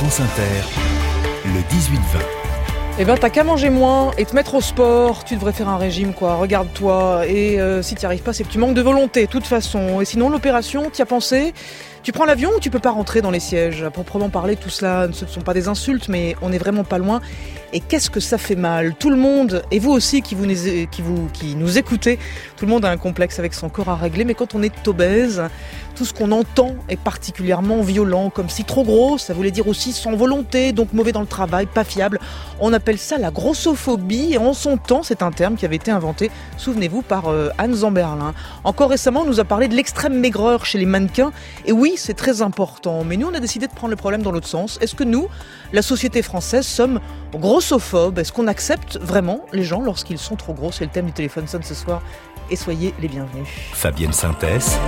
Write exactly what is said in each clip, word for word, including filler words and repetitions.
France Inter, le dix-huit vingt. Eh ben, t'as qu'à manger moins et te mettre au sport. Tu devrais faire un régime, quoi. Regarde-toi. Et euh, si t'y arrives pas, c'est que tu manques de volonté, de toute façon. Et sinon, l'opération, t'y as pensé ? Tu prends l'avion ou tu peux pas rentrer dans les sièges ? À proprement parler, tout cela, ce ne sont pas des insultes, mais on est vraiment pas loin. Et qu'est-ce que ça fait mal ? Tout le monde, et vous aussi qui, vous, qui, vous, qui nous écoutez, tout le monde a un complexe avec son corps à régler. Mais quand on est obèse, tout ce qu'on entend est particulièrement violent, comme si trop gros, ça voulait dire aussi sans volonté, donc mauvais dans le travail, pas fiable. On appelle ça la grossophobie, et en son temps, c'est un terme qui avait été inventé, souvenez-vous, par euh, Anne Zamberlin. Encore récemment, on nous a parlé de l'extrême maigreur chez les mannequins, et oui, c'est très important, mais nous, on a décidé de prendre le problème dans l'autre sens. Est-ce que nous, la société française, sommes grossophobes ? Est-ce qu'on accepte vraiment les gens lorsqu'ils sont trop gros ? C'est le thème du téléphone sonne ce soir, et soyez les bienvenus. Fabienne Synthèse.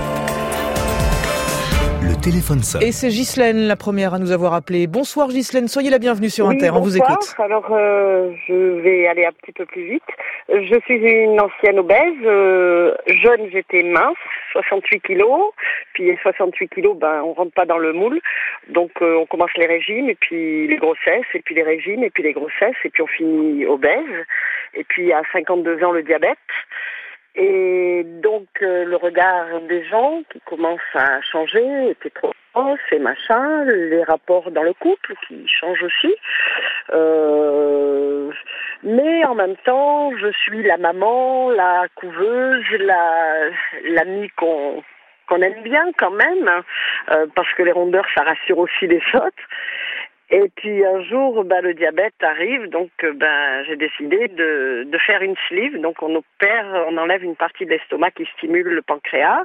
Le téléphone sonne. Et c'est Ghislaine, la première à nous avoir appelé. Bonsoir Ghislaine, soyez la bienvenue sur oui, Inter, on vous bonsoir. écoute. Alors, euh, je vais aller un petit peu plus vite. Je suis une ancienne obèse. Euh, jeune, j'étais mince, soixante-huit kilos. Puis soixante-huit kilos, ben, on rentre pas dans le moule. Donc, euh, on commence les régimes, et puis les grossesses, et puis les régimes, et puis les grossesses, et puis on finit obèse. Et puis, à cinquante-deux ans, le diabète. Et donc euh, le regard des gens qui commence à changer, était trop grosse et machin, les rapports dans le couple qui changent aussi. Euh, mais en même temps, je suis la maman, la couveuse, la l'amie qu'on qu'on aime bien quand même, euh, parce que les rondeurs, ça rassure aussi les autres. Et puis un jour, ben, le diabète arrive, donc ben, j'ai décidé de, de faire une sleeve. Donc on opère, on enlève une partie de l'estomac qui stimule le pancréas.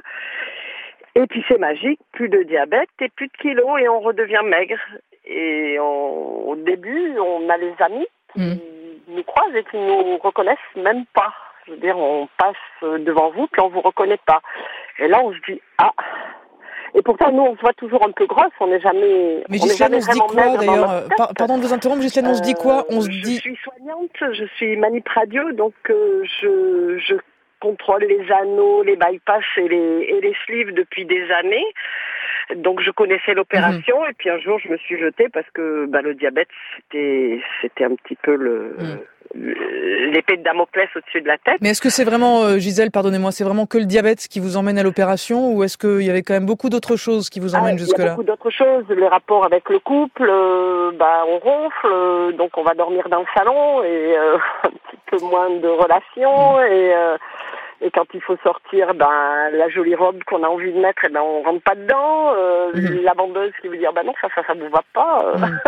Et puis c'est magique, plus de diabète et plus de kilos et on redevient maigre. Et on, au début, on a les amis qui mmh. nous croisent et qui nous reconnaissent même pas. Je veux dire, on passe devant vous puis on vous reconnaît pas. Et là, on se dit ah. Et pourtant, nous, on se voit toujours un peu grosse, on n'est jamais, mais on n'est jamais on se dit vraiment quoi, maigre d'ailleurs, dans notre tête. Pardon de vous interrompre, Ghislaine, on se dit quoi on se Je dit... suis soignante, je suis manip radio, donc euh, je, je contrôle les anneaux, les bypass et les, et les sleeves depuis des années. Donc je connaissais l'opération, mmh. et puis un jour, je me suis jetée parce que bah, le diabète, c'était, c'était un petit peu le... Mmh. l'épée de Damoclès au-dessus de la tête. Mais est-ce que c'est vraiment, euh, Gisèle, pardonnez-moi, c'est vraiment que le diabète qui vous emmène à l'opération, ou est-ce qu'il y avait quand même beaucoup d'autres choses qui vous emmènent ah, jusque-là ? Il y a beaucoup d'autres choses, les rapports avec le couple, euh, bah, on ronfle, euh, donc on va dormir dans le salon, et euh, un petit peu moins de relations, mmh. et, euh, et quand il faut sortir, ben, la jolie robe qu'on a envie de mettre, eh ben, on rentre pas dedans, euh, mmh. la vendeuse qui veut dire, bah non, ça, ça, ça vous va pas. Euh. Mmh.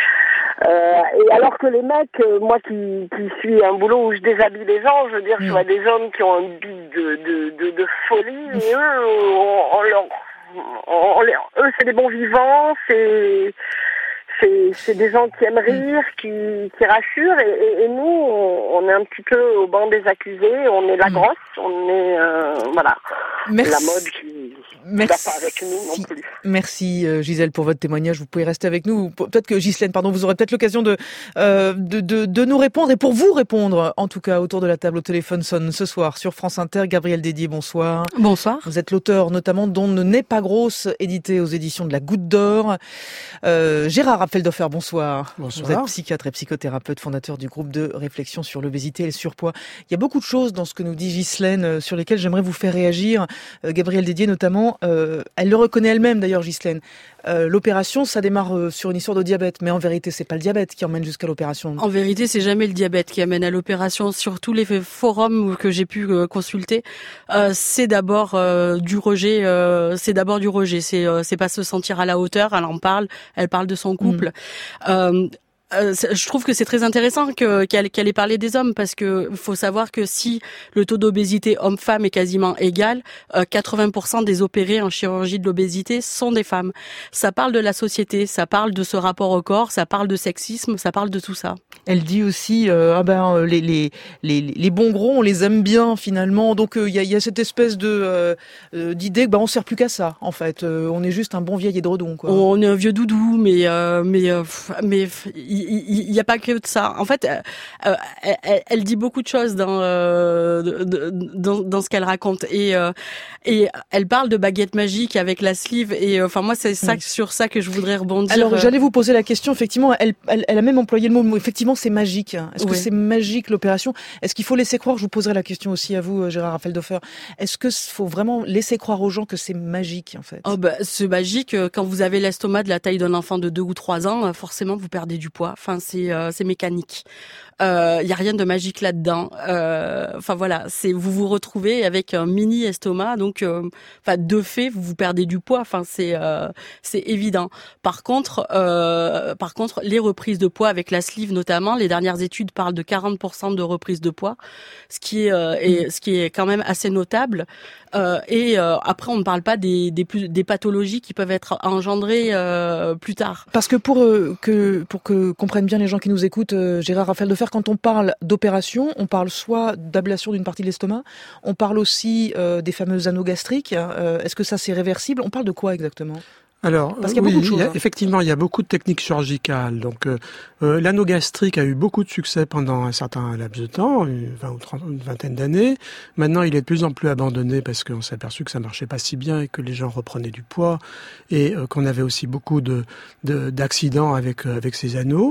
Euh, et alors que les mecs, euh, moi qui, qui suis un boulot où je déshabille les gens, je veux dire, mmh. je vois des hommes qui ont un bide de, de, de, de folie, et eux, on, on leur, on, on, eux, c'est des bons vivants, c'est, c'est, c'est des gens qui aiment rire, qui, qui rassurent, et, et, et nous, on, on est un petit peu au banc des accusés, on est la grosse, on est, euh, voilà, Merci. La mode qui... Merci. Pas avec nous non plus. Merci euh, Gisèle pour votre témoignage. Vous pouvez rester avec nous. Peut-être que Ghislaine, pardon, vous aurez peut-être l'occasion de, euh, de, de, de nous répondre et pour vous répondre, en tout cas autour de la table au téléphone sonne ce soir sur France Inter. Gabrielle Dédier, bonsoir. Bonsoir. Vous êtes l'auteur notamment d'On ne n'est pas grosse, édité aux éditions de la Goutte d'Or. Euh, Gérard Apfeldorfer, bonsoir. Bonsoir. Vous êtes psychiatre et psychothérapeute, fondateur du groupe de réflexion sur l'obésité et le surpoids. Il y a beaucoup de choses dans ce que nous dit Ghislaine sur lesquelles j'aimerais vous faire réagir. Euh, Gabrielle Dédier notamment, euh, elle le reconnaît elle-même d'ailleurs, Ghislaine. Euh, l'opération, ça démarre euh, sur une histoire de diabète, mais en vérité, c'est pas le diabète qui emmène jusqu'à l'opération. En vérité, c'est jamais le diabète qui amène à l'opération. Sur tous les forums que j'ai pu euh, consulter, euh, c'est d'abord euh, du rejet. Euh, c'est d'abord du rejet. C'est euh, c'est pas se sentir à la hauteur. Elle en parle. Elle parle de son couple. Mmh. Euh, Euh, je trouve que c'est très intéressant que, qu'elle, qu'elle ait parlé des hommes parce que faut savoir que si le taux d'obésité homme-femme est quasiment égal, euh, quatre-vingts pour cent des opérés en chirurgie de l'obésité sont des femmes. Ça parle de la société, ça parle de ce rapport au corps, ça parle de sexisme, ça parle de tout ça. Elle dit aussi, euh, ah ben les, les les les bons gros, on les aime bien finalement. Donc il euh, y a il y a cette espèce de euh, d'idée que bah on sert plus qu'à ça en fait. Euh, on est juste un bon vieil édredon quoi. On est un vieux doudou, mais euh, mais euh, mais il il n'y a pas que de ça. En fait, euh, elle, elle dit beaucoup de choses dans euh, dans, dans ce qu'elle raconte et euh, et elle parle de baguette magique avec la sleeve et enfin euh, moi c'est ça oui. sur ça que je voudrais rebondir. Alors j'allais vous poser la question. Effectivement, elle, elle, elle a même employé le mot. Effectivement, c'est magique. Est-ce oui. que c'est magique l'opération? Est-ce qu'il faut laisser croire? Je vous poserai la question aussi à vous, Gérard Affeldhofer. Est-ce que faut vraiment laisser croire aux gens que c'est magique en fait? Oh bah, c'est magique. Quand vous avez l'estomac de la taille d'un enfant de deux ou trois ans, forcément vous perdez du poids. Enfin, c'est euh, c'est mécanique. Il euh, y a rien de magique là-dedans. Euh, enfin voilà, c'est vous vous retrouvez avec un mini estomac, donc enfin euh, de fait vous vous perdez du poids. Enfin c'est euh, c'est évident. Par contre, euh, par contre, les reprises de poids avec la sleeve notamment, les dernières études parlent de quarante pour cent de reprise de poids, ce qui est, euh, est ce qui est quand même assez notable. Euh, et euh, après, on ne parle pas des, des, des pathologies qui peuvent être engendrées euh, plus tard. Parce que pour euh, que pour que comprennent bien les gens qui nous écoutent, euh, Gérard Affeldhofer, quand on parle d'opération, on parle soit d'ablation d'une partie de l'estomac, on parle aussi euh, des fameux anneaux gastriques. Euh, est-ce que ça c'est réversible? On parle de quoi exactement? Alors, Parce qu'il y a oui, beaucoup de choses, il y a, hein. effectivement, il y a beaucoup de techniques chirurgicales. Donc, euh, euh, l'anneau gastrique a eu beaucoup de succès pendant un certain laps de temps, une, vingt ou trente, une vingtaine d'années. Maintenant, il est de plus en plus abandonné parce qu'on s'est aperçu que ça marchait pas si bien et que les gens reprenaient du poids et euh, qu'on avait aussi beaucoup de, de d'accidents avec euh, avec ces anneaux.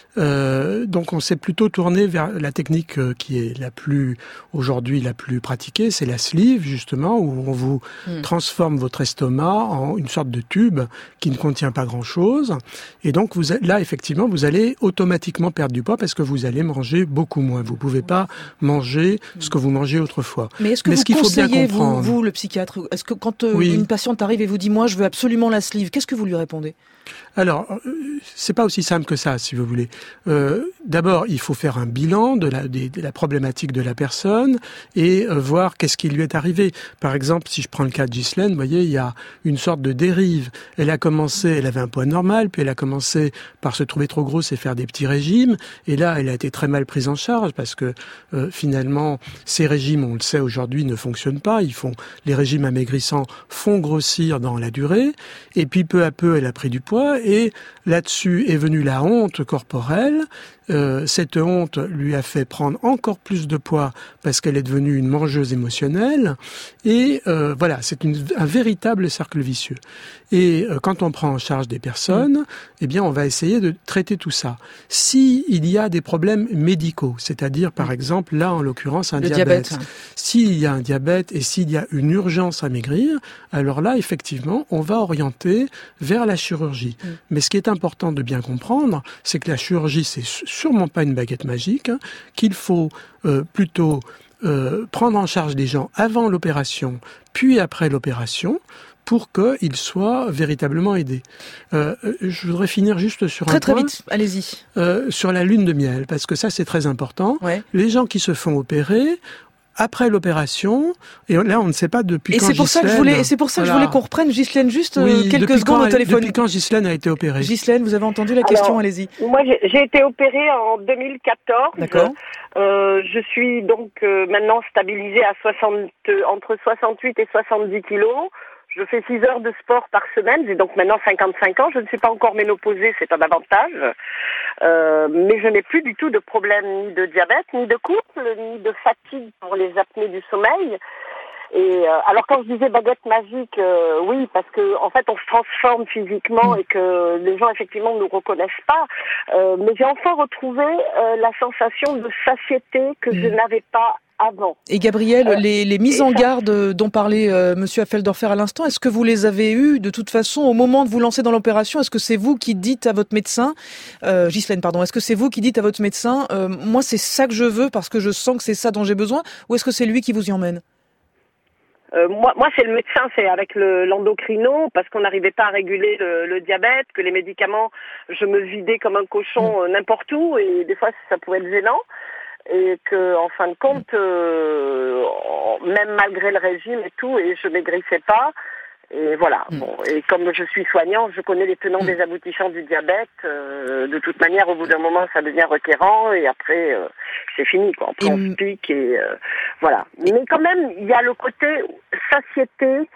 Euh, donc, on s'est plutôt tourné vers la technique euh, qui est la plus aujourd'hui la plus pratiquée, c'est la sleeve justement, où on vous mmh. transforme votre estomac en une sorte de tube qui ne contient pas grand-chose. Et donc, vous, là, effectivement, vous allez automatiquement perdre du poids parce que vous allez manger beaucoup moins. Vous ne pouvez pas manger ce que vous mangez autrefois. Mais est-ce que Mais vous ce qu'il faut bien conseillez, comprendre, vous, vous, le psychiatre, est-ce que quand euh, oui. une patiente arrive et vous dit « moi, je veux absolument la sleeve », qu'est-ce que vous lui répondez? Alors, c'est pas aussi simple que ça, si vous voulez. Euh, d'abord, il faut faire un bilan de la, de, de la problématique de la personne et euh, voir qu'est-ce qui lui est arrivé. Par exemple, si je prends le cas de Ghislaine, vous voyez, il y a une sorte de dérive. Elle a commencé, elle avait un poids normal, puis elle a commencé par se trouver trop grosse et faire des petits régimes. Et là, elle a été très mal prise en charge parce que euh, finalement, ces régimes, on le sait aujourd'hui, ne fonctionnent pas. Ils font, les régimes amaigrissants font grossir dans la durée. Et puis peu à peu, elle a pris du poids. Et là-dessus est venue la honte corporelle. Euh, cette honte lui a fait prendre encore plus de poids parce qu'elle est devenue une mangeuse émotionnelle. Et euh, voilà, c'est une, un véritable cercle vicieux. Et euh, quand on prend en charge des personnes, mmh. eh bien, on va essayer de traiter tout ça. Si il y a des problèmes médicaux, c'est-à-dire, par mmh. exemple, là, en l'occurrence, un Le diabète. diabète. S'il y a un diabète et s'il y a une urgence à maigrir, alors là, effectivement, on va orienter vers la chirurgie. Mmh. Mais ce qui est important de bien comprendre, c'est que la chirurgie, c'est sûrement pas une baguette magique, hein, qu'il faut euh, plutôt euh, prendre en charge les gens avant l'opération, puis après l'opération, pour qu'ils soient véritablement aidés. Euh, je voudrais finir juste sur très, un très point. Très vite, allez-y. Euh, sur la lune de miel, parce que ça, c'est très important. Ouais. Les gens qui se font opérer, après l'opération, et là on ne sait pas depuis et quand c'est pour Ghislaine... ça que je voulais, et c'est pour ça que voilà. je voulais qu'on reprenne Ghislaine juste oui, quelques secondes au téléphone. Depuis quand Ghislaine a été opérée? Ghislaine, vous avez entendu la question, Alors, allez-y. Moi j'ai, j'ai été opérée en deux mille quatorze. D'accord. Euh, je suis donc euh, maintenant stabilisée à soixante, entre soixante-huit et soixante-dix kilos. Je fais six heures de sport par semaine, j'ai donc maintenant cinquante-cinq ans, je ne suis pas encore ménopausée, c'est un avantage, euh, mais je n'ai plus du tout de problème ni de diabète, ni de couple, ni de fatigue pour les apnées du sommeil. Et euh, alors quand je disais baguette magique, euh, oui, parce que en fait on se transforme physiquement et que les gens effectivement ne nous reconnaissent pas, euh, mais j'ai enfin retrouvé euh, la sensation de satiété que je n'avais pas avant. Et Gabrielle, euh, les, les mises en ça... garde dont parlait euh, Monsieur Affeldhofer à l'instant, est-ce que vous les avez eues de toute façon au moment de vous lancer dans l'opération? Est-ce que c'est vous qui dites à votre médecin, euh, Ghislaine, pardon, est-ce que c'est vous qui dites à votre médecin, euh, moi c'est ça que je veux parce que je sens que c'est ça dont j'ai besoin, ou est-ce que c'est lui qui vous y emmène? Euh, moi, moi, c'est le médecin, c'est avec le, l'endocrino, parce qu'on n'arrivait pas à réguler le, le diabète, que les médicaments, je me vidais comme un cochon euh, n'importe où, et des fois, ça pouvait être gênant. Et que, en fin de compte, euh, même malgré le régime et tout, et je maigrissais pas. Et voilà. Mm. Bon, et comme je suis soignante, je connais les tenants mm. des aboutissants du diabète. Euh, de toute manière, au bout d'un moment, ça devient requérant, et après, euh, c'est fini, quoi. Après, on se pique et euh, voilà. Mais quand même, il y a le côté satiété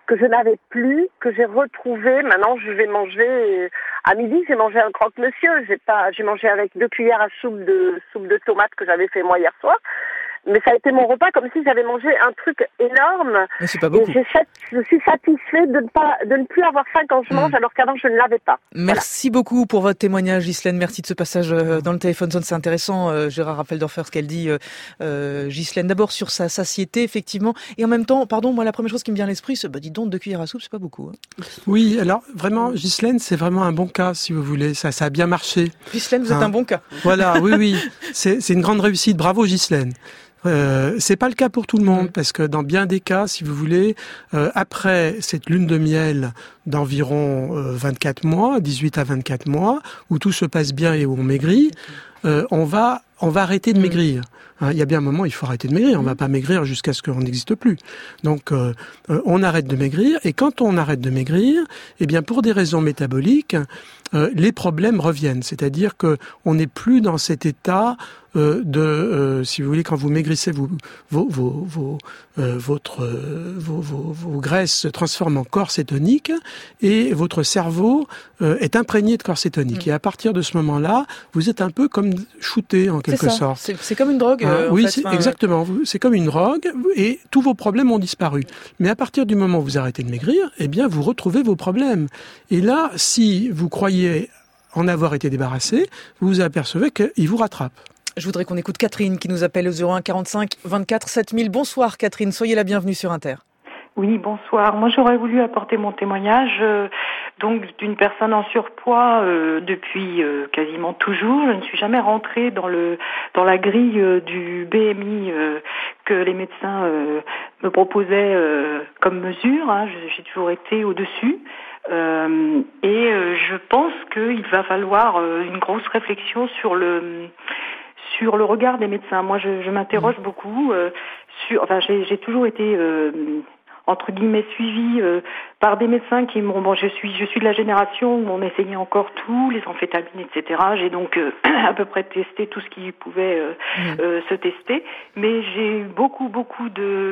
que je n'avais plus, que j'ai retrouvé. Maintenant, je vais manger à midi. J'ai mangé un croque-monsieur. J'ai pas, j'ai mangé avec deux cuillères à soupe de soupe de tomates que j'avais fait moi hier soir. Mais ça a été mon repas comme si j'avais mangé un truc énorme. Mais c'est pas beaucoup. Et j'ai, je suis satisfaite de ne pas, de ne plus avoir faim quand je mange, mmh. alors qu'avant je ne l'avais pas. Merci voilà. beaucoup pour votre témoignage, Ghislaine. Merci de ce passage dans le téléphone zone. C'est intéressant, euh, Gérard Rappeldorfer, ce qu'elle dit, euh, Ghislaine. D'abord sur sa satiété, effectivement. Et en même temps, pardon, moi la première chose qui me vient à l'esprit, c'est, bah dis donc, deux cuillères à soupe, c'est pas beaucoup. Hein. Oui, alors vraiment, Ghislaine, c'est vraiment un bon cas, si vous voulez. Ça, ça a bien marché. Ghislaine, vous hein. êtes un bon cas. Voilà, oui, oui. C'est, c'est une grande réussite. Bravo, Ghislaine. Euh, c'est pas le cas pour tout le monde, parce que dans bien des cas, si vous voulez, euh, après cette lune de miel d'environ euh, vingt-quatre mois, dix-huit à vingt-quatre mois, où tout se passe bien et où on maigrit, euh, on va on va arrêter de maigrir. Hein, il y a bien un moment, il faut arrêter de maigrir. On va pas maigrir jusqu'à ce qu'on n'existe plus. Donc, euh, euh, on arrête de maigrir. Et quand on arrête de maigrir, eh bien, pour des raisons métaboliques, euh, les problèmes reviennent. C'est-à-dire que on n'est plus dans cet état euh, de, euh, si vous voulez, quand vous maigrissez, vous, vos, vos, vos, euh, votre, euh, vos, vos, vos graisses se transforment en corps cétonique et votre cerveau euh, est imprégné de corps cétonique. Mmh. Et à partir de ce moment-là, vous êtes un peu comme shooté en quelque c'est ça. sorte. C'est, c'est comme une drogue. Hein, euh, oui, en fait. c'est, enfin, exactement. Euh... C'est comme une drogue et tous vos problèmes ont disparu. Mais à partir du moment où vous arrêtez de maigrir, eh bien, vous retrouvez vos problèmes. Et là, si vous croyez en avoir été débarrassé, vous vous apercevez qu'ils vous rattrapent. Je voudrais qu'on écoute Catherine qui nous appelle au zéro un quarante-cinq vingt-quatre sept mille. Bonsoir Catherine, soyez la bienvenue sur Inter. Oui, bonsoir. Moi, j'aurais voulu apporter mon témoignage euh, donc d'une personne en surpoids euh, depuis euh, quasiment toujours. Je ne suis jamais rentrée dans le dans la grille euh, du B M I euh, que les médecins euh, me proposaient euh, comme mesure. Hein. J'ai toujours été au-dessus. Euh, et euh, je pense qu'il va falloir euh, une grosse réflexion sur le sur le regard des médecins. Moi, je, je m'interroge mmh. beaucoup euh, sur. Enfin, j'ai, j'ai toujours été euh, entre guillemets suivie euh, par des médecins qui m'ont. Bon, je suis je suis de la génération où on essayait encore tout, les amphétamines, et cetera. J'ai donc euh, à peu près testé tout ce qui pouvait euh, mmh. euh, se tester, mais j'ai eu beaucoup beaucoup de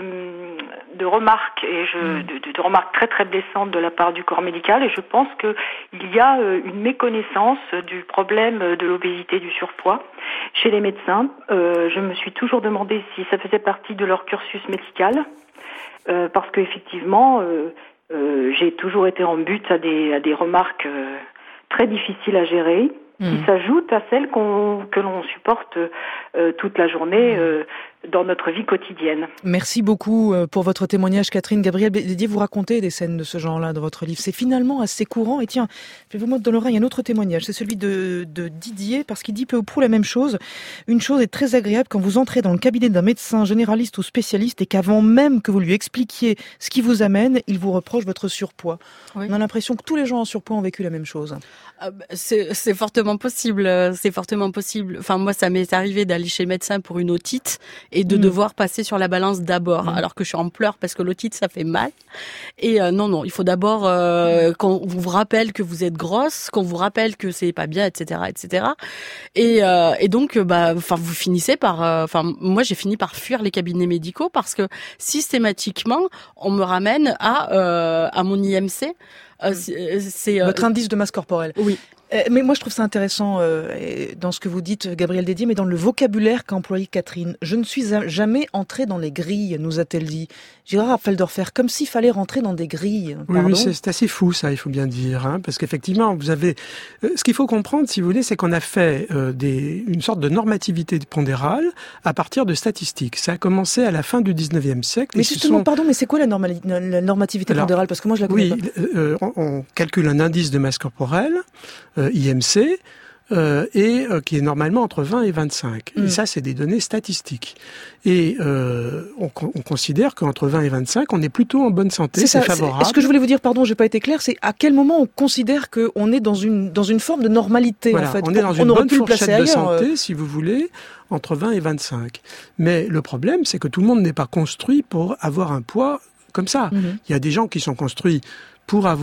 de remarques et je mmh. de, de, de remarques très très blessantes de la part du corps médical, et je pense que il y a euh, une méconnaissance du problème de l'obésité, du surpoids chez les médecins. Euh, je me suis toujours demandé si ça faisait partie de leur cursus médical. Euh, parce qu'effectivement, euh, euh, j'ai toujours été en butte à des, à des remarques euh, très difficiles à gérer, mmh. qui s'ajoutent à celles qu'on, que l'on supporte euh, toute la journée euh, dans notre vie quotidienne. Merci beaucoup pour votre témoignage, Catherine. Gabriel Bédier, vous racontez des scènes de ce genre-là dans votre livre. C'est finalement assez courant. Et tiens, je vais vous mettre dans l'oreille un autre témoignage. C'est celui de, de Didier, parce qu'il dit peu ou prou la même chose. Une chose est très agréable quand vous entrez dans le cabinet d'un médecin généraliste ou spécialiste et qu'avant même que vous lui expliquiez ce qui vous amène, il vous reproche votre surpoids. Oui. On a l'impression que tous les gens en surpoids ont vécu la même chose. Euh, c'est, c'est fortement possible. C'est fortement possible. Enfin, moi, ça m'est arrivé d'aller chez le médecin pour une otite et de mmh. devoir passer sur la balance d'abord, mmh. alors que je suis en pleurs parce que l'otite, ça fait mal. Et euh, non, non, il faut d'abord euh, mmh. qu'on vous rappelle que vous êtes grosse, qu'on vous rappelle que c'est pas bien, et cetera, et cetera. Et, euh, et donc, bah, enfin, vous finissez par, enfin, euh, moi, j'ai fini par fuir les cabinets médicaux parce que systématiquement, on me ramène à euh, à mon I M C. Euh, c'est, c'est, euh, Votre indice de masse corporelle. Oui. Mais moi, je trouve ça intéressant euh, dans ce que vous dites, Gabriel Bédier, mais dans le vocabulaire qu'a employé Catherine. Je ne suis jamais entrée dans les grilles, nous a-t-elle dit. Gérard Rappeldorfer, comme s'il fallait rentrer dans des grilles. Oui, oui c'est, c'est assez fou, ça, il faut bien dire. Hein, parce qu'effectivement, vous avez... Euh, ce qu'il faut comprendre, si vous voulez, c'est qu'on a fait euh, des, une sorte de normativité pondérale à partir de statistiques. Ça a commencé à la fin du dix-neuvième siècle. Mais justement, sont... pardon, mais c'est quoi la, normali... la normativité Alors, pondérale? Parce que moi, je la connais oui, pas. Oui, euh, on, on calcule un indice de masse corporelle, euh, I M C, euh, et euh, qui est normalement entre vingt et vingt-cinq. Mmh. Et ça, c'est des données statistiques. Et euh, on, on considère qu'entre vingt et vingt-cinq, on est plutôt en bonne santé, c'est, c'est ça, favorable. C'est, ce que je voulais vous dire, pardon, j'ai pas été clair, c'est à quel moment on considère qu'on est dans une dans une forme de normalité, voilà, en fait. On est dans on une bonne fourchette de ailleurs, santé, euh... si vous voulez, entre vingt et vingt-cinq. Mais le problème, c'est que tout le monde n'est pas construit pour avoir un poids comme ça. Mmh. Il y a des gens qui sont construits pour avoir un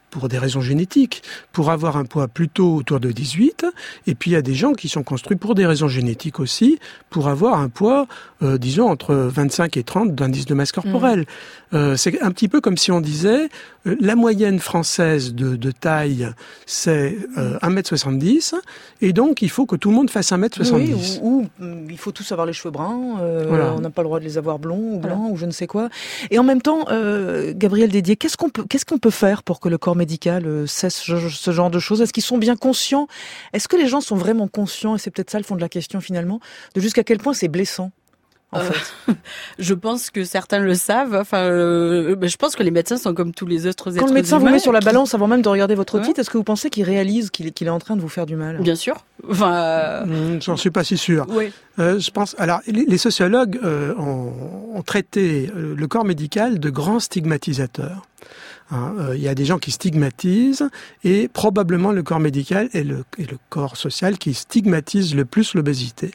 pour des raisons génétiques, pour avoir un poids plutôt autour de dix-huit, et puis il y a des gens qui sont construits pour des raisons génétiques aussi, pour avoir un poids, euh, disons, entre vingt-cinq et trente d'indice de masse corporelle. Mmh. Euh, c'est un petit peu comme si on disait, euh, la moyenne française de, de taille, c'est euh, un mètre soixante-dix, et donc il faut que tout le monde fasse un mètre soixante-dix. Oui, ou, ou il faut tous avoir les cheveux bruns, euh, voilà. On n'a pas le droit de les avoir blonds ou blancs, voilà. Ou je ne sais quoi. Et en même temps, euh, Gabriel Dédier, qu'est-ce qu'on peut, qu'est-ce qu'on peut faire pour que le corps médical euh, cesse ce, ce genre de choses? Est-ce qu'ils sont bien conscients? Est-ce que les gens sont vraiment conscients, et c'est peut-être ça le fond de la question finalement, de jusqu'à quel point c'est blessant? En euh, fait. Je pense que certains le savent. Enfin, euh, je pense que les médecins sont comme tous les autres êtres humains. Quand le médecin vous met sur la qui... balance avant même de regarder votre ouais. titre, est-ce que vous pensez qu'il réalise qu'il est, qu'il est en train de vous faire du mal? Bien sûr. Enfin, euh... mmh, j'en suis pas si sûr. Oui. Euh, je pense. Alors, les, les sociologues euh, ont, ont traité euh, le corps médical de grands stigmatisateurs. Hein, euh, il y a des gens qui stigmatisent et probablement le corps médical est le, est le corps social qui stigmatise le plus l'obésité.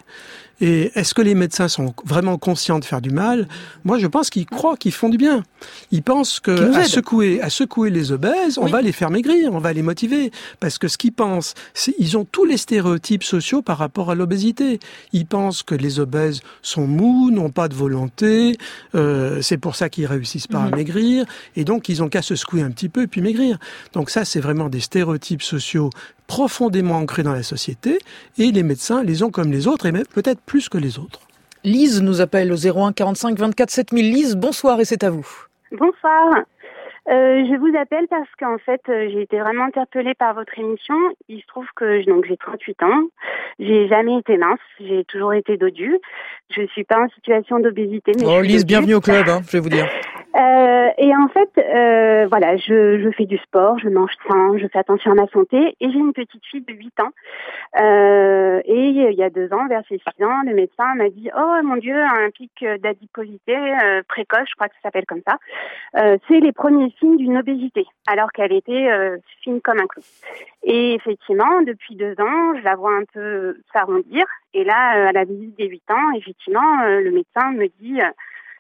Et est-ce que les médecins sont vraiment conscients de faire du mal? Moi, je pense qu'ils croient qu'ils font du bien. Ils pensent que à secouer, à secouer les obèses, on oui. va les faire maigrir, on va les motiver. Parce que ce qu'ils pensent, c'est ils ont tous les stéréotypes sociaux par rapport à l'obésité. Ils pensent que les obèses sont mous, n'ont pas de volonté, euh, c'est pour ça qu'ils réussissent pas mmh. à maigrir, et donc ils ont qu'à se secouer un petit peu et puis maigrir. Donc ça, c'est vraiment des stéréotypes sociaux profondément ancrés dans la société, et les médecins les ont comme les autres, et même peut-être plus que les autres. Lise nous appelle au zéro un quarante-cinq vingt-quatre sept mille. Lise, bonsoir et c'est à vous. Bonsoir. Euh, je vous appelle parce qu'en fait, euh, j'ai été vraiment interpellée par votre émission. Il se trouve que donc j'ai trente-huit ans. J'ai jamais été mince. J'ai toujours été dodue. Je suis pas en situation d'obésité. Mais oh, Lise, bienvenue au club, hein, je vais vous dire. Euh, et en fait, euh, voilà, je, je fais du sport, je mange sain, je fais attention à ma santé, et j'ai une petite fille de huit ans. Euh, et il y a deux ans, vers ses six ans, le médecin m'a dit « Oh mon Dieu, un pic d'adiposité euh, précoce, je crois que ça s'appelle comme ça, euh, c'est les premiers signes d'une obésité, alors qu'elle était euh, fine comme un clou. » Et effectivement, depuis deux ans, je la vois un peu s'arrondir. Et là, euh, à la visite des huit ans, effectivement, euh, le médecin me dit euh,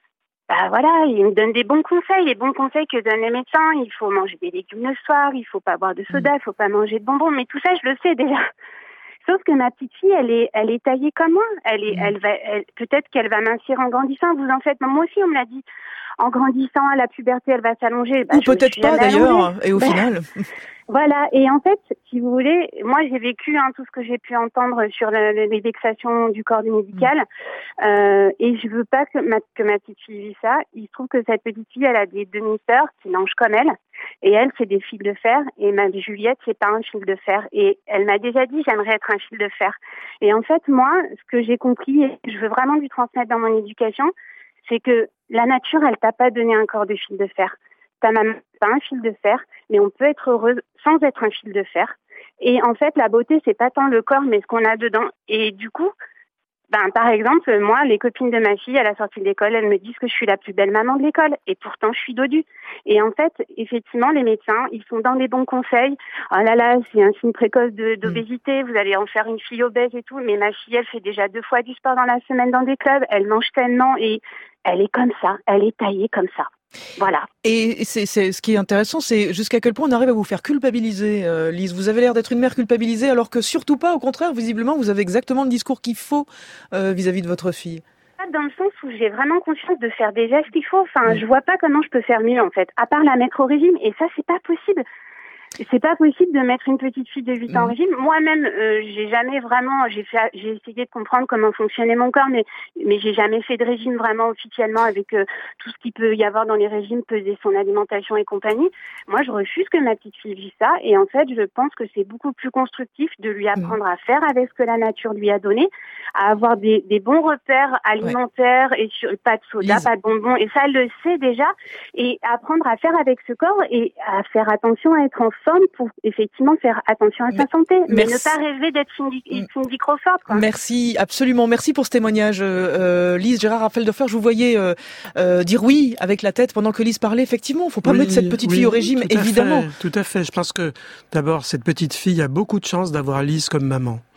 bah voilà, il me donne des bons conseils, les bons conseils que donnent les médecins. Il faut manger des légumes le soir, il faut pas boire de soda, il faut pas manger de bonbons. Mais tout ça, je le sais déjà. Sauf que ma petite fille, elle est, elle est taillée comme moi. Elle est, elle va, elle, peut-être qu'elle va mincir en grandissant. Vous en faites, moi aussi, on me l'a dit. En grandissant, à la puberté, elle va s'allonger. Bah, Ou peut-être pas d'ailleurs. Allongée. Et au bah, final. Voilà. Et en fait, si vous voulez, moi j'ai vécu hein, tout ce que j'ai pu entendre sur la, les vexations du corps médical, mmh. euh, et je veux pas que ma, que ma petite fille vive ça. Il se trouve que cette petite fille, elle a des demi-sœurs qui mangent comme elle, et elle, c'est des fils de fer. Et ma Juliette, c'est pas un fil de fer. Et elle m'a déjà dit, j'aimerais être un fil de fer. Et en fait, moi, ce que j'ai compris, et je veux vraiment lui transmettre dans mon éducation, c'est que la nature, elle t'a pas donné un corps de fil de fer. Ta maman, pas un fil de fer, mais on peut être heureuse sans être un fil de fer. Et en fait, la beauté, c'est pas tant le corps, mais ce qu'on a dedans. Et du coup, ben, par exemple, moi, les copines de ma fille, à la sortie de l'école, elles me disent que je suis la plus belle maman de l'école. Et pourtant, je suis dodue. Et en fait, effectivement, les médecins, ils sont dans les bons conseils. Oh là là, c'est un signe précoce de, d'obésité. Vous allez en faire une fille obèse et tout. Mais ma fille, elle fait déjà deux fois du sport dans la semaine dans des clubs. Elle mange tellement et elle est comme ça. Elle est taillée comme ça. Voilà. Et c'est, c'est ce qui est intéressant, c'est jusqu'à quel point on arrive à vous faire culpabiliser, euh, Lise. Vous avez l'air d'être une mère culpabilisée, alors que surtout pas. Au contraire, visiblement, vous avez exactement le discours qu'il faut euh, vis-à-vis de votre fille. Dans le sens où j'ai vraiment conscience de faire des gestes qu'il faut. Enfin, oui. Je vois pas comment je peux faire mieux, en fait, à part la mettre au régime. Et ça, c'est pas possible. C'est pas possible de mettre une petite fille de huit ans au régime. Moi-même, euh, j'ai jamais vraiment, j'ai fait, j'ai essayé de comprendre comment fonctionnait mon corps, mais mais j'ai jamais fait de régime vraiment officiellement avec euh, tout ce qu'il peut y avoir dans les régimes, peser son alimentation et compagnie. Moi, je refuse que ma petite fille vive ça, et en fait, je pense que c'est beaucoup plus constructif de lui apprendre à faire avec ce que la nature lui a donné, à avoir des, des bons repères alimentaires ouais. et sur, pas de soda, Lise. Pas de bonbons, et ça, elle le sait déjà, et apprendre à faire avec ce corps et à faire attention à être en forme pour effectivement faire attention à sa santé, mais Merci. Ne pas rêver d'être Cindy, Cindy Crawford. Quoi. Merci, absolument. Merci pour ce témoignage, euh, Lise. Gérard Affeldorfer, je vous voyais euh, euh, dire oui avec la tête pendant que Lise parlait. Effectivement, il ne faut pas oui, mettre cette petite oui, fille au régime, tout évidemment. Fait, tout à fait. Je pense que d'abord, cette petite fille a beaucoup de chance d'avoir Lise comme maman.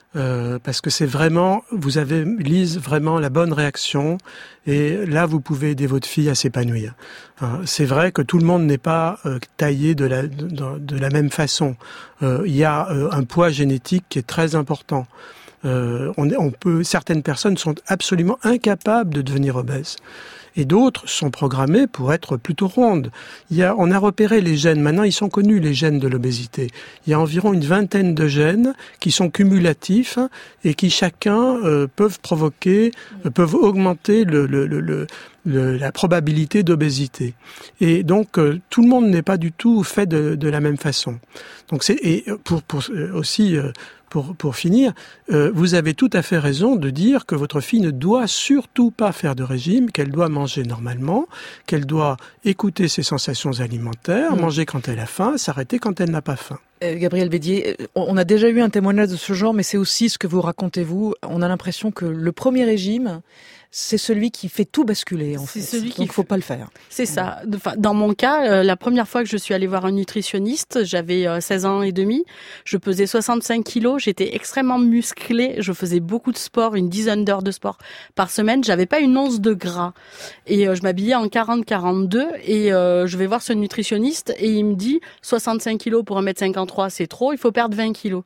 Euh, parce que c'est vraiment, vous avez, Lise, vraiment la bonne réaction, et là vous pouvez aider votre fille à s'épanouir. Hein, c'est vrai que tout le monde n'est pas euh, taillé de la, de, de la même façon. Euh, il y a euh, un poids génétique qui est très important. Euh, on, on peut, certaines personnes sont absolument incapables de devenir obèses. Et d'autres sont programmées pour être plutôt rondes. Il y a, on a repéré les gènes, maintenant ils sont connus, les gènes de l'obésité. Il y a environ une vingtaine de gènes qui sont cumulatifs et qui chacun euh, peuvent provoquer, euh, peuvent augmenter le, le, le, le, le, la probabilité d'obésité. Et donc euh, tout le monde n'est pas du tout fait de, de la même façon. Donc c'est, et pour, pour aussi... Euh, Pour, pour finir, euh, vous avez tout à fait raison de dire que votre fille ne doit surtout pas faire de régime, qu'elle doit manger normalement, qu'elle doit écouter ses sensations alimentaires, mmh. manger quand elle a faim, s'arrêter quand elle n'a pas faim. Euh, Gabriel Bédier, on a déjà eu un témoignage de ce genre, mais c'est aussi ce que vous racontez vous. On a l'impression que le premier régime, c'est celui qui fait tout basculer, en c'est fait. Celui Donc, qui il faut pas le faire. C'est ça. Enfin, dans mon cas, euh, la première fois que je suis allée voir un nutritionniste, j'avais euh, seize ans et demi. Je pesais soixante-cinq kilos. J'étais extrêmement musclée. Je faisais beaucoup de sport, une dizaine d'heures de sport par semaine. J'avais pas une once de gras. Et euh, je m'habillais en quarante quarante-deux. Et euh, je vais voir ce nutritionniste et il me dit soixante-cinq kilos pour un mètre cinquante-trois, c'est trop. Il faut perdre vingt kilos.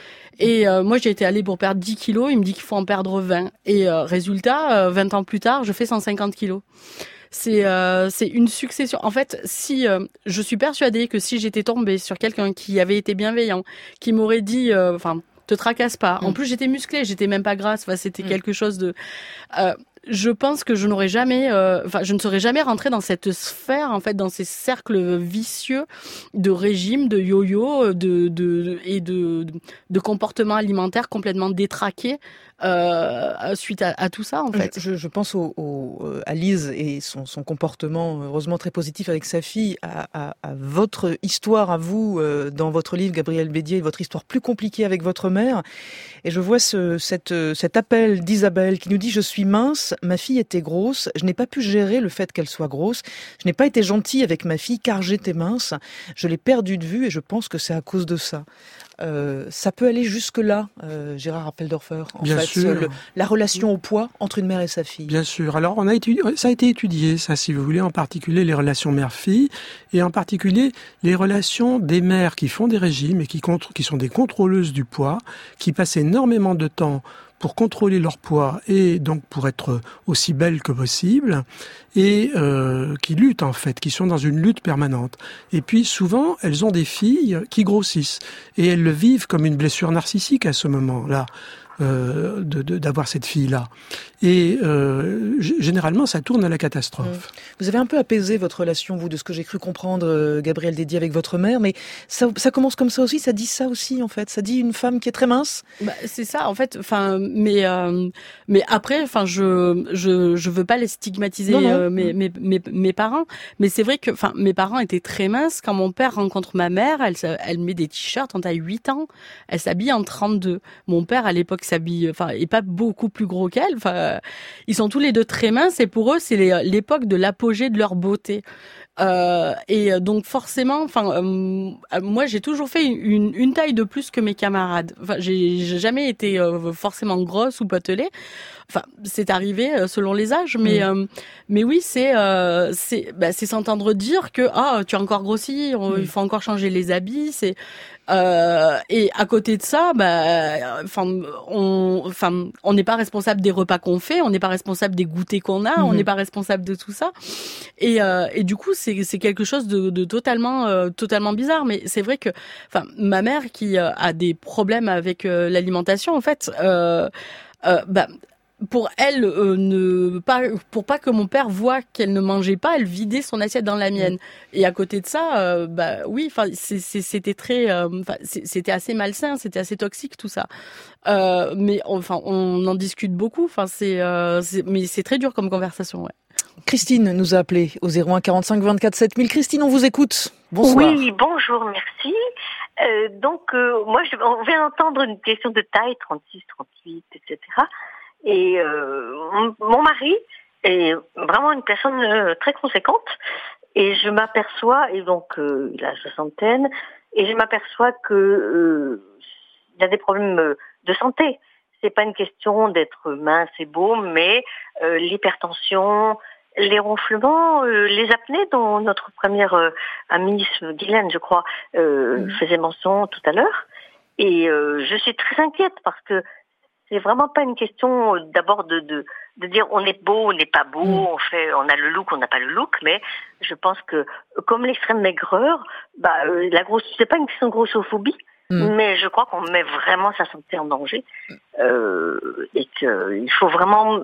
Et euh, moi, j'ai été allée pour perdre dix kilos. Il me dit qu'il faut en perdre vingt. Et euh, résultat, euh, vingt ans plus tard, je fais cent cinquante kilos. C'est euh, c'est une succession. En fait, si euh, je suis persuadée que si j'étais tombée sur quelqu'un qui avait été bienveillant, qui m'aurait dit, enfin, euh, te tracasse pas. En plus, j'étais musclée, j'étais même pas grasse. Enfin, c'était mmh. quelque chose de. Euh, je pense que je n'aurais jamais, enfin, euh, je ne serais jamais rentrée dans cette sphère, en fait, dans ces cercles vicieux de régime, de yo-yo, de, de, de et de, de comportements alimentaires complètement détraqués euh, suite à, à tout ça, en fait. Je, je pense au, au, à Lise et son, son comportement, heureusement très positif avec sa fille, à, à, à votre histoire, à vous, euh, dans votre livre, Gabriel Bédier, votre histoire plus compliquée avec votre mère. Et je vois ce, cette, cet appel d'Isabelle qui nous dit « Je suis mince, ma fille était grosse, je n'ai pas pu gérer le fait qu'elle soit grosse, je n'ai pas été gentille avec ma fille car j'étais mince, je l'ai perdue de vue et je pense que c'est à cause de ça. » Euh, ça peut aller jusque-là, euh, Gérard Appeldorfer, en Bien fait, sûr. Le, la relation au poids entre une mère et sa fille. Bien sûr. Alors, on a étudié, ça a été étudié, ça, si vous voulez, en particulier les relations mère-fille, et en particulier les relations des mères qui font des régimes et qui, contre, qui sont des contrôleuses du poids, qui passent énormément de temps pour contrôler leur poids et donc pour être aussi belles que possible, et euh, qui luttent en fait, qui sont dans une lutte permanente. Et puis souvent, elles ont des filles qui grossissent, et elles le vivent comme une blessure narcissique à ce moment-là. Euh, de, de, d'avoir cette fille-là. Et euh, g- généralement, ça tourne à la catastrophe. Vous avez un peu apaisé votre relation, vous, de ce que j'ai cru comprendre, euh, Gabriel Bédier, avec votre mère, mais ça, ça commence comme ça aussi, ça dit ça aussi, en fait. Ça dit une femme qui est très mince. Bah, c'est ça, en fait. Enfin, mais euh, mais après, enfin, je je je veux pas les stigmatiser, non, non. Euh, mes, mes mes mes parents. Mais c'est vrai que, enfin, mes parents étaient très minces. Quand mon père rencontre ma mère, elle elle met des t-shirts quand elle a huit ans. Elle s'habille en trente-deux. Mon père, à l'époque, s'habille, enfin, est pas beaucoup plus gros qu'elle. Enfin, ils sont tous les deux très minces et pour eux, c'est les, l'époque de l'apogée de leur beauté. Euh, et donc forcément, enfin, euh, moi, j'ai toujours fait une, une taille de plus que mes camarades. Enfin, j'ai, j'ai jamais été euh, forcément grosse ou potelée. Enfin, c'est arrivé euh, selon les âges, mais mmh. euh, mais oui, c'est euh, c'est bah, c'est s'entendre dire que ah, tu as encore grossi, on, mmh. il faut encore changer les habits, c'est Euh, et à côté de ça, bah, enfin, on, enfin, on n'est pas responsable des repas qu'on fait, on n'est pas responsable des goûters qu'on a, mmh. on n'est pas responsable de tout ça. Et, euh, et du coup, c'est, c'est quelque chose de, de totalement, euh, totalement bizarre. Mais c'est vrai que, enfin, ma mère qui euh, a des problèmes avec euh, l'alimentation, en fait, euh, euh, bah. Pour elle, euh, ne pas pour pas que mon père voie qu'elle ne mangeait pas, elle vidait son assiette dans la mienne. Mmh. Et à côté de ça, euh, bah oui, enfin c'est, c'est, c'était très, euh, c'était assez malsain, c'était assez toxique tout ça. Euh, mais enfin, on en discute beaucoup. Enfin, c'est, euh, c'est, mais c'est très dur comme conversation, ouais. Christine nous a appelé au zéro un quarante-cinq vingt-quatre sept mille. Christine, on vous écoute. Bonsoir. Oui, bonjour, merci. Euh, donc euh, moi, je, on vient d'entendre une question de taille, trente-six, trente-huit, et cetera. Et euh, mon, mon mari est vraiment une personne euh, très conséquente et je m'aperçois, et donc euh, il a la soixantaine, et je m'aperçois que euh, il a des problèmes de santé. C'est pas une question d'être mince et beau, mais euh, l'hypertension, les ronflements, euh, les apnées dont notre première euh, amie Guylaine, je crois, euh, mmh. faisait mention tout à l'heure. Et euh, je suis très inquiète parce que c'est vraiment pas une question euh, d'abord de, de de dire on est beau, on n'est pas beau, mmh. on fait, on a le look, on n'a pas le look, mais je pense que comme l'extrême maigreur, bah euh, la grosse, c'est pas une question de grossophobie, mmh. mais je crois qu'on met vraiment sa santé en danger euh, et qu'il faut vraiment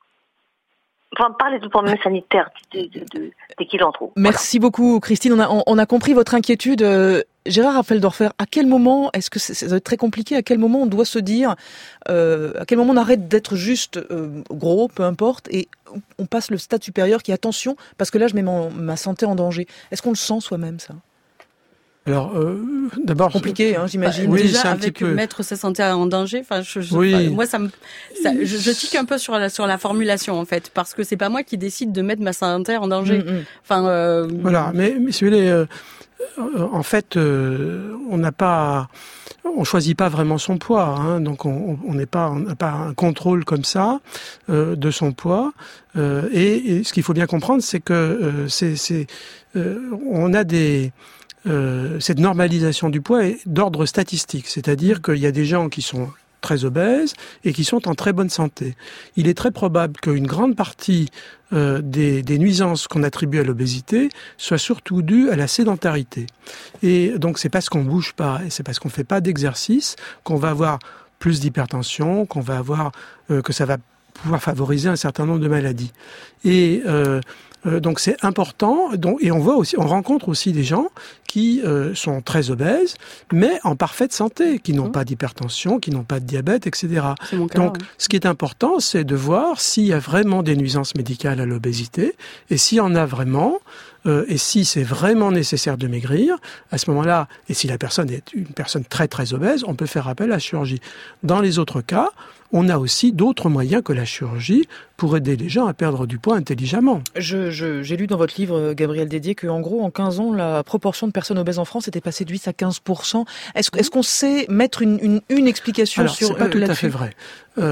Enfin, parler du problème sanitaire dès, dès, dès, dès qu'il en trouve. Merci voilà. beaucoup, Christine. On a, on, on a compris votre inquiétude. Euh, Gérard Apfeldorfer, à quel moment, est-ce que c'est, ça doit être très compliqué, à quel moment on doit se dire, euh, à quel moment on arrête d'être juste euh, gros, peu importe, et on passe le stade supérieur qui est attention, parce que là je mets mon, ma santé en danger. Est-ce qu'on le sent soi-même, ça ? Alors, euh, d'abord, compliqué, hein, j'imagine. Bah, oui, déjà, c'est un avec petit peu... mettre sa santé en danger. Enfin, je, je, oui. enfin, moi, ça me, ça, je, je tique un peu sur la sur la formulation en fait, parce que c'est pas moi qui décide de mettre ma santé en danger. Mm-hmm. Enfin, euh... voilà. Mais, mais si vous voulez, euh, en fait, euh, on n'a pas, on choisit pas vraiment son poids, hein, donc on n'est pas, on n'a pas un contrôle comme ça euh, de son poids. Euh, et, et ce qu'il faut bien comprendre, c'est que euh, c'est, c'est, euh, on a des Euh, cette normalisation du poids est d'ordre statistique, c'est-à-dire qu'il y a des gens qui sont très obèses et qui sont en très bonne santé. Il est très probable qu'une grande partie euh, des, des nuisances qu'on attribue à l'obésité soit surtout due à la sédentarité. Et donc c'est parce qu'on bouge pas et c'est parce qu'on fait pas d'exercice qu'on va avoir plus d'hypertension, qu'on va avoir euh, que ça va pouvoir favoriser un certain nombre de maladies. Et euh, Euh, donc c'est important, donc, et on voit aussi, on rencontre aussi des gens qui euh, sont très obèses, mais en parfaite santé, qui n'ont mmh. pas d'hypertension, qui n'ont pas de diabète, et cetera. C'est mon cas, donc, ouais. ce qui est important, c'est de voir s'il y a vraiment des nuisances médicales à l'obésité, et s'il y en a vraiment, euh, et si c'est vraiment nécessaire de maigrir, à ce moment-là, et si la personne est une personne très très obèse, on peut faire appel à la chirurgie. Dans les autres cas, on a aussi d'autres moyens que la chirurgie pour aider les gens à perdre du poids intelligemment. Je, je, j'ai lu dans votre livre, Gabriel Dédier, qu'en gros, en quinze ans, la proportion de personnes obèses en France était passée de huit à quinze pour cent. Est-ce, est-ce qu'on sait mettre une, une, une explication Alors, sur c'est pas euh, tout là-dessus ? à fait vrai.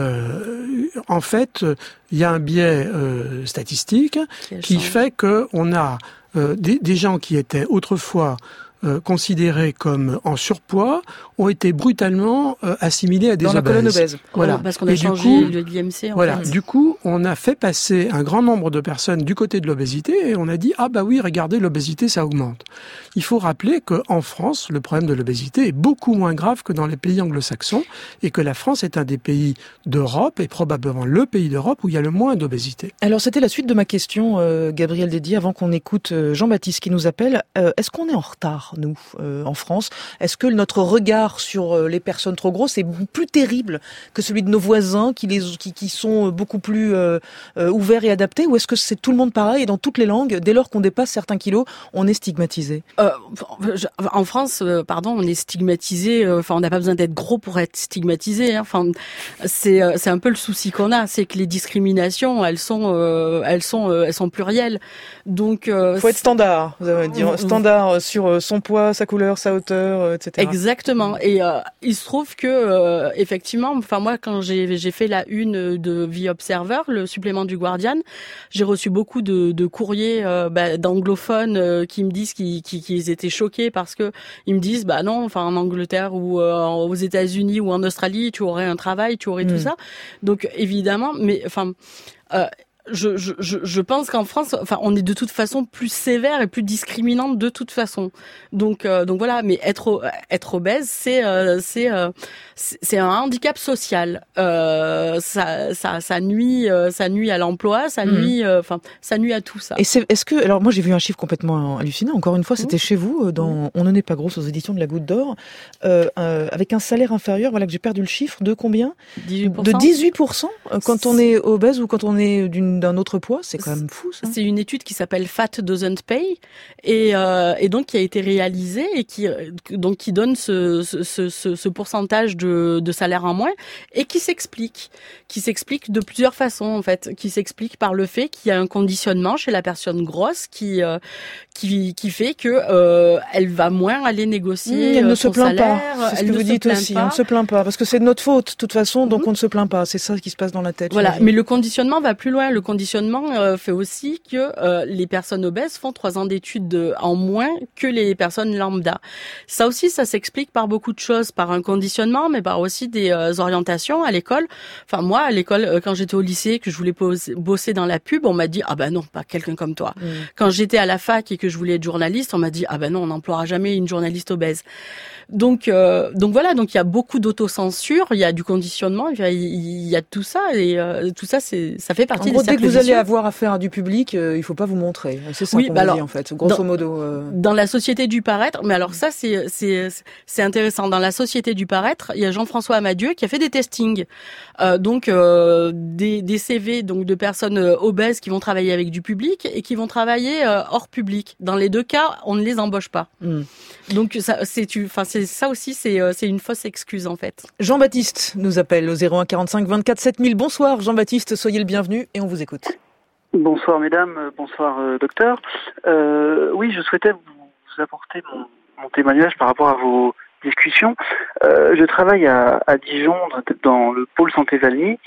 Euh, en fait, il y a un biais euh, statistique qui, qui fait que on a euh, des, des gens qui étaient autrefois Euh, considérés comme en surpoids ont été brutalement euh, assimilés à des dans obèses. Dans la colonne obèse. Voilà. Parce qu'on a et changé du coup, le l'I M C. En voilà. fait. Du coup, on a fait passer un grand nombre de personnes du côté de l'obésité et on a dit ah bah oui, regardez, l'obésité ça augmente. Il faut rappeler que en France, le problème de l'obésité est beaucoup moins grave que dans les pays anglo-saxons et que la France est un des pays d'Europe et probablement le pays d'Europe où il y a le moins d'obésité. Alors c'était la suite de ma question, euh, Gabriel Dédier, avant qu'on écoute euh, Jean-Baptiste qui nous appelle. Euh, est-ce qu'on est en retard, nous, euh, en France ? Est-ce que notre regard sur euh, les personnes trop grosses est plus terrible que celui de nos voisins qui, les, qui, qui sont beaucoup plus euh, euh, ouverts et adaptés ? Ou est-ce que c'est tout le monde pareil et dans toutes les langues, dès lors qu'on dépasse certains kilos, on est stigmatisé ? euh, En France, euh, pardon, on est stigmatisé. Enfin, euh, on n'a pas besoin d'être gros pour être stigmatisé. Hein. Enfin, c'est euh, c'est un peu le souci qu'on a, c'est que les discriminations, elles sont euh, elles sont euh, elles sont plurielles. Donc, euh, faut être standard. Vous allez dire standard sur son poids, sa couleur, sa hauteur, et cetera. Exactement. Et euh, il se trouve que euh, effectivement, enfin moi, quand j'ai j'ai fait la une de Vie Observer, le supplément du Guardian, j'ai reçu beaucoup de, de courriers euh, bah, d'anglophones euh, qui me disent qu'ils, qu'ils étaient choqués parce que ils me disent bah non, enfin en Angleterre ou euh, aux États-Unis ou en Australie, tu aurais un travail, tu aurais mmh. tout ça. Donc évidemment, mais enfin. Euh, Je, je, je pense qu'en France, enfin, on est de toute façon plus sévère et plus discriminante de toute façon. Donc, euh, donc voilà. Mais être être obèse, c'est euh, c'est euh, c'est un handicap social. Euh, ça ça ça nuit euh, ça nuit à l'emploi, ça nuit enfin euh, ça nuit à tout ça. Et c'est est-ce que alors moi j'ai vu un chiffre complètement hallucinant. Encore une fois, c'était mmh. chez vous dans mmh. On ne n'est pas grosse aux éditions de la Goutte d'Or, euh, euh, avec un salaire inférieur. Voilà que j'ai perdu le chiffre de combien ? dix-huit pour cent De dix-huit pour cent quand on est obèse ou quand on est d'une d'une, d'un autre poids. C'est quand même fou, ça. C'est une étude qui s'appelle Fat Doesn't Pay et, euh, et donc qui a été réalisée et qui donc qui donne ce, ce, ce, ce pourcentage de, de salaire en moins et qui s'explique, qui s'explique de plusieurs façons en fait, qui s'explique par le fait qu'il y a un conditionnement chez la personne grosse qui euh, qui qui fait que euh, elle va moins aller négocier. Mmh, elle ne son se plaint salaire, pas. C'est ce elle que ne vous se dites plaint aussi. pas. On ne se plaint pas parce que c'est de notre faute, de toute façon. Donc Mmh. on ne se plaint pas. C'est ça qui se passe dans la tête. Voilà, j'imagine. mais le conditionnement va plus loin. Le conditionnement euh, fait aussi que euh, les personnes obèses font trois ans d'études de, en moins que les personnes lambda. Ça aussi, ça s'explique par beaucoup de choses, par un conditionnement, mais par aussi des euh, orientations à l'école. Enfin, moi, à l'école, euh, quand j'étais au lycée, que je voulais pos- bosser dans la pub, on m'a dit « Ah ben non, pas quelqu'un comme toi mmh. ». Quand j'étais à la fac et que je voulais être journaliste, on m'a dit « Ah ben non, on n'emploiera jamais une journaliste obèse ». Donc, euh, donc voilà, donc il y a beaucoup d'autocensure, il y a du conditionnement, il y a, il y a tout ça et euh, tout ça, c'est, ça fait partie en gros, des cercles dès que vous allez vicieux. avoir affaire à du public, euh, il faut pas vous montrer. C'est ça Oui, qu'on bah vous alors, dit en fait, grosso dans, modo. Euh... Dans la société du paraître, mais alors ça c'est c'est c'est intéressant. Dans la société du paraître, il y a Jean-François Amadieu qui a fait des testings, euh, donc euh, des des C V donc de personnes obèses qui vont travailler avec du public et qui vont travailler euh, hors public. Dans les deux cas, on ne les embauche pas. Mm. Donc ça c'est tu, enfin c'est ça aussi c'est c'est une fausse excuse en fait. Jean-Baptiste nous appelle au zéro un quarante-cinq vingt-quatre sept mille. Bonsoir Jean-Baptiste, soyez le bienvenu et on vous écoute. Bonsoir mesdames, bonsoir euh, docteur. Euh, oui, je souhaitais vous apporter mon, mon témoignage par rapport à vos discussions. Euh, je travaille à, à Dijon dans le pôle santé Valmy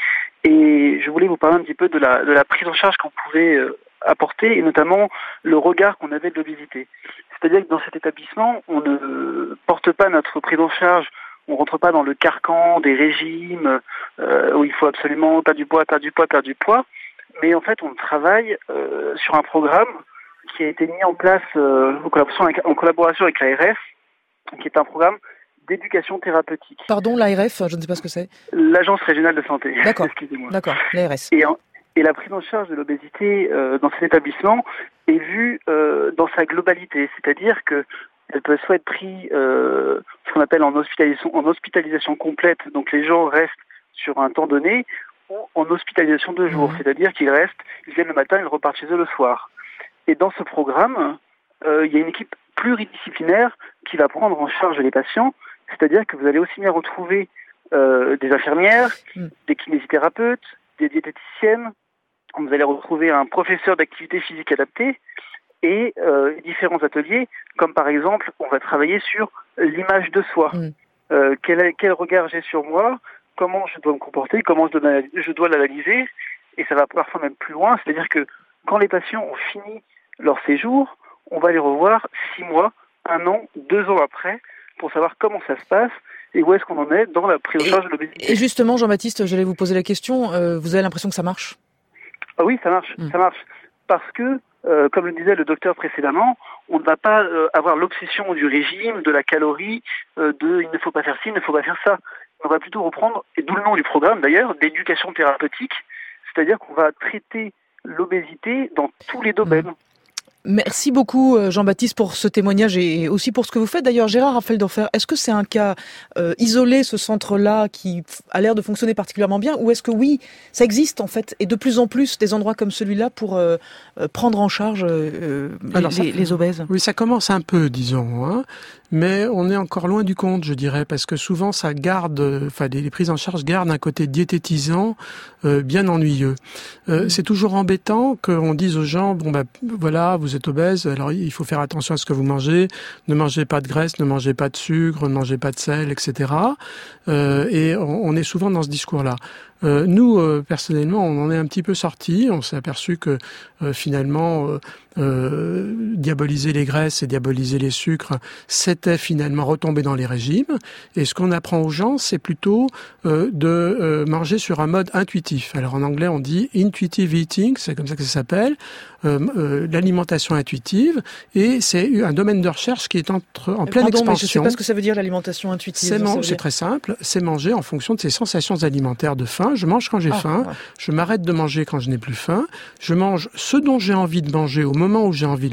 et je voulais vous parler un petit peu de la, de la prise en charge qu'on pouvait euh, apporter et notamment le regard qu'on avait de l'obésité. C'est-à-dire que dans cet établissement, on ne porte pas notre prise en charge, on rentre pas dans le carcan des régimes euh, où il faut absolument perdre du poids, perdre du poids, perdre du poids. Mais en fait, on travaille euh, sur un programme qui a été mis en place euh, en, collaboration avec, en collaboration avec l'A R F, qui est un programme d'éducation thérapeutique. Pardon, l'A R F, je ne sais pas ce que c'est. L'Agence régionale de santé. D'accord. Excusez-moi. D'accord, l'A R S. Et, en, et la prise en charge de l'obésité euh, dans cet établissement est vue euh, dans sa globalité, c'est-à-dire que elle peut soit être prise euh, ce qu'on appelle en hospitalisation, en hospitalisation complète, donc les gens restent sur un temps donné, ou en hospitalisation de jour, mmh. c'est-à-dire qu'ils restent, ils viennent le matin, ils repartent chez eux le soir. Et dans ce programme, euh, il y a une équipe pluridisciplinaire qui va prendre en charge les patients, c'est-à-dire que vous allez aussi bien retrouver euh, des infirmières, mmh. des kinésithérapeutes, des diététiciennes, vous allez retrouver un professeur d'activité physique adaptée, et euh, différents ateliers, comme par exemple, on va travailler sur l'image de soi. Mmh. Euh, quel, quel regard j'ai sur moi, comment je dois me comporter, comment je dois, je dois l'analyser, et ça va parfois même plus loin, c'est-à-dire que quand les patients ont fini leur séjour, on va les revoir six mois, un an, deux ans après, pour savoir comment ça se passe et où est-ce qu'on en est dans la prise en charge de l'obésité. Et justement, Jean-Baptiste, j'allais vous poser la question, euh, vous avez l'impression que ça marche ? Ah oui, ça marche, mmh. ça marche, parce que Euh, comme le disait le docteur précédemment, on ne va pas euh, avoir l'obsession du régime, de la calorie, euh, de il ne faut pas faire ci, il ne faut pas faire ça. On va plutôt reprendre, et d'où le nom du programme d'ailleurs, d'éducation thérapeutique, c'est-à-dire qu'on va traiter l'obésité dans tous les domaines. Merci beaucoup Jean-Baptiste pour ce témoignage et aussi pour ce que vous faites. D'ailleurs, Gérard Affeldorfer, est-ce que c'est un cas euh, isolé, ce centre-là, qui a l'air de fonctionner particulièrement bien, ou est-ce que oui, ça existe en fait, et de plus en plus des endroits comme celui-là pour euh, prendre en charge euh, Alors, les, ça, les obèses ? Oui, ça commence un peu, disons, hein, mais on est encore loin du compte, je dirais, parce que souvent ça garde, enfin les, les prises en charge gardent un côté diététisant euh, bien ennuyeux. Euh, mmh. C'est toujours embêtant qu'on dise aux gens, bon ben voilà, vous Vous êtes obèse, alors il faut faire attention à ce que vous mangez. Ne mangez pas de graisse, ne mangez pas de sucre, ne mangez pas de sel, et cetera. Euh, et on, on est souvent dans ce discours-là. Euh, nous, euh, personnellement, on en est un petit peu sortis. On s'est aperçu que euh, finalement, euh, euh, diaboliser les graisses et diaboliser les sucres, c'était finalement retomber dans les régimes. Et ce qu'on apprend aux gens, c'est plutôt euh, de euh, manger sur un mode intuitif. Alors en anglais, on dit intuitive eating, c'est comme ça que ça s'appelle, euh, euh, l'alimentation intuitive. Et c'est un domaine de recherche qui est entre, en pleine Pardon, expansion. Mais je ne sais pas ce que ça veut dire l'alimentation intuitive. C'est, man- dire... c'est très simple, c'est manger en fonction de ses sensations alimentaires de faim. Je mange quand j'ai ah, faim, ouais. je m'arrête de manger quand je n'ai plus faim, je mange ce dont j'ai envie de manger au moment où j'ai envie de le manger,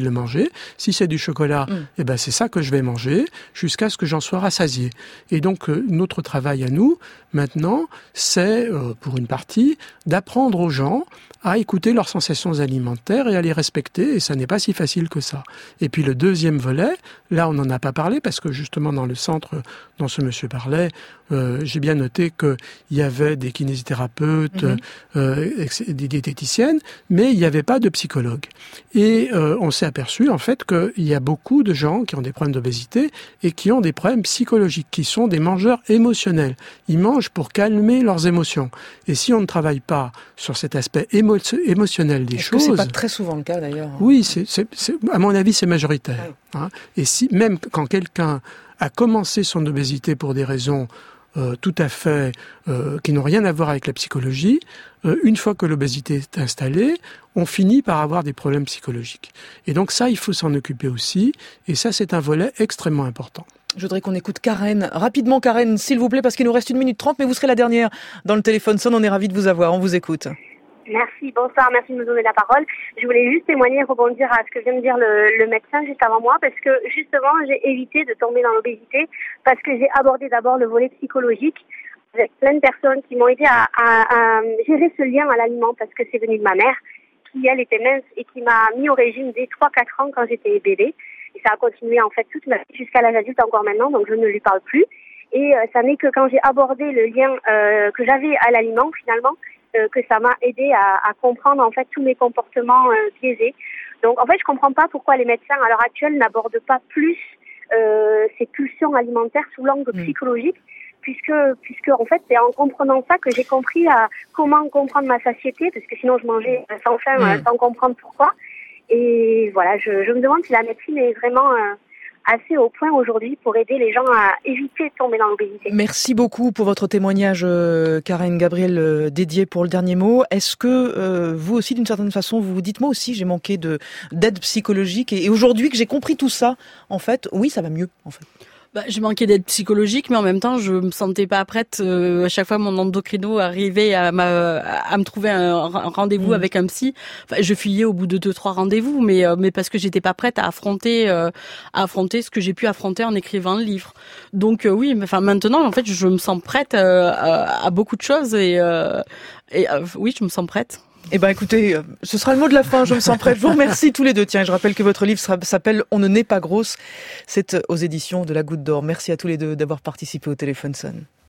manger. Si c'est du chocolat, mmh. eh ben c'est ça que je vais manger jusqu'à ce que j'en sois rassasié. Et donc euh, notre travail à nous maintenant, c'est euh, pour une partie d'apprendre aux gens à écouter leurs sensations alimentaires et à les respecter, et ça n'est pas si facile que ça. Et puis le deuxième volet, là on n'en a pas parlé parce que justement dans le centre dont ce monsieur parlait, euh, j'ai bien noté qu'il y avait des kinésithérapeutes, mmh. euh, des diététiciennes, mais il n'y avait pas de psychologue. Et euh, on s'est aperçu en fait qu'il y a beaucoup de gens qui ont des problèmes d'obésité et qui ont des problèmes psychologiques, qui sont des mangeurs émotionnels. Ils mangent pour calmer leurs émotions. Et si on ne travaille pas sur cet aspect émo- émotionnel des Est-ce choses... Est-ce que c'est pas très souvent le cas d'ailleurs? Oui, c'est, c'est, c'est, à mon avis, c'est majoritaire. Ouais. Hein. Et si même quand quelqu'un a commencé son obésité pour des raisons euh, tout à fait euh, qui n'ont rien à voir avec la psychologie, euh, une fois que l'obésité est installée, on finit par avoir des problèmes psychologiques. Et donc ça, il faut s'en occuper aussi. Et ça, c'est un volet extrêmement important. Je voudrais qu'on écoute Karen. Rapidement, Karen, s'il vous plaît, parce qu'il nous reste une minute trente, mais vous serez la dernière dans le téléphone sonne. On est ravis de vous avoir. On vous écoute. Merci, bonsoir, merci de me donner la parole. Je voulais juste témoigner, rebondir à ce que vient de dire le, le médecin juste avant moi, parce que justement, j'ai évité de tomber dans l'obésité, parce que j'ai abordé d'abord le volet psychologique, avec plein de personnes qui m'ont aidé à, à, à gérer ce lien à l'aliment, parce que c'est venu de ma mère, qui elle était mince et qui m'a mis au régime dès trois quatre ans quand j'étais bébé. Et ça a continué en fait toute ma vie jusqu'à l'âge adulte encore maintenant, donc je ne lui parle plus. Et euh, ça n'est que quand j'ai abordé le lien euh, que j'avais à l'aliment finalement, euh, que ça m'a aidé à, à comprendre en fait tous mes comportements euh, biaisés. Donc en fait je comprends pas pourquoi les médecins à l'heure actuelle n'abordent pas plus euh, ces pulsions alimentaires sous l'angle mmh. psychologique, puisque puisque en fait c'est en comprenant ça que j'ai compris à comment comprendre ma satiété, parce que sinon je mangeais sans faim, mmh. sans comprendre pourquoi. Et voilà, je, je me demande si la médecine est vraiment euh, assez au point aujourd'hui pour aider les gens à éviter de tomber dans l'obésité. Merci beaucoup pour votre témoignage, euh, Karen Gabriel, euh, dédié pour le dernier mot. Est-ce que euh, vous aussi, d'une certaine façon, vous vous dites, moi aussi, j'ai manqué de d'aide psychologique et, et aujourd'hui que j'ai compris tout ça, en fait, oui, ça va mieux, en fait. Bah, j'ai manqué d'aide psychologique, mais en même temps, je me sentais pas prête. Euh, à chaque fois, mon endocrino arrivait à, à, à me trouver un, un rendez-vous mmh. avec un psy. Enfin, je fuyais au bout de deux, trois rendez-vous, mais euh, mais parce que j'étais pas prête à affronter, euh, à affronter ce que j'ai pu affronter en écrivant le livre. Donc euh, oui, mais enfin maintenant, en fait, je me sens prête euh, à, à beaucoup de choses et euh, et euh, oui, je me sens prête. Eh ben, écoutez, ce sera le mot de la fin. Je me sens prête. Je vous remercie tous les deux. Tiens, je rappelle que votre livre s'appelle On ne naît pas grosse. C'est aux éditions de La Goutte d'Or. Merci à tous les deux d'avoir participé au Téléphone Sonne.